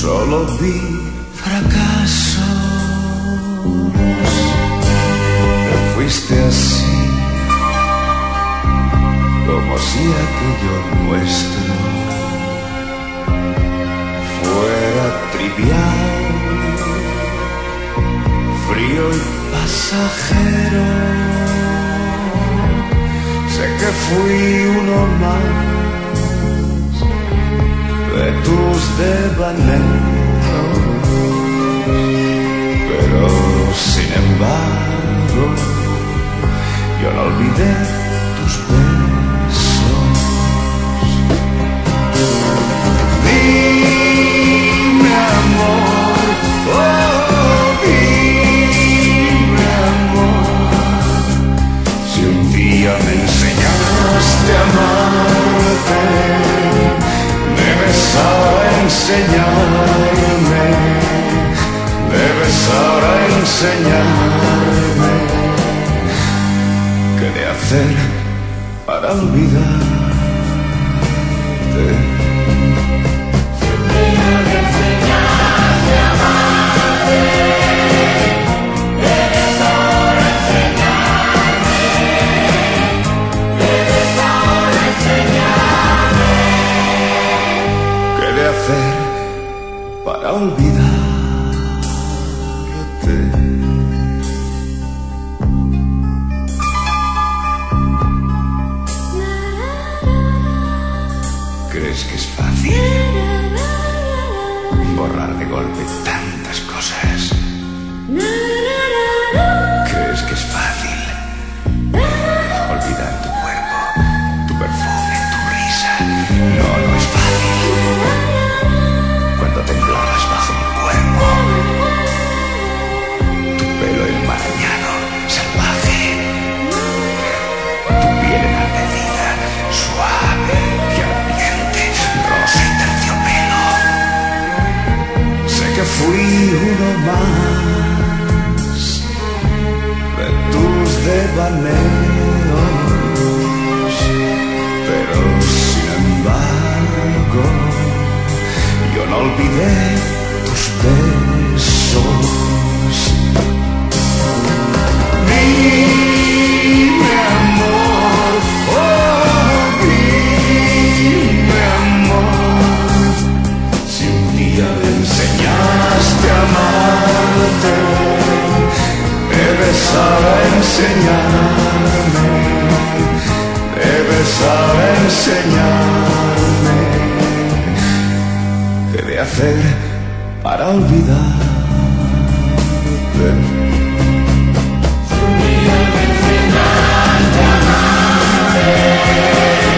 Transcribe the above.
Solo vi fracasos. Te fuiste así, como si aquello nuestro fuera trivial, frío y pasajero. Sé que fui uno más de tus devaneos, pero sin embargo yo no olvidé tus besos. Dime amor, oh dime amor, si un día me enseñaste a amarte, debes ahora enseñarme, debes ahora enseñarme qué de hacer para olvidarte. Si un día me enseñaste a amarte, debes ahora enseñarme, debes ahora enseñarme ¿Qué de hacer para olvidarte? ¿Crees que es fácil borrar de golpe tantas cosas? ¿Crees que es fácil olvidar tu cuerpo, tu perfume, tu risa? No, no es fácil. Cuando temblabas bajo mi cuerpo, tu pelo enmarañado, salvaje, tu piel enardecida, suave y ardiente, rosa y terciopelo. Sé que fui uno más de tus devaneos, pero sin embargo yo no olvidé tus besos. Dime amor, oh dime amor, si un día me enseñaste a amarte, debes ahora enseñarme, debes ahora enseñarme qué de hacer para olvidarte. Si un día me enseñaste a amarte,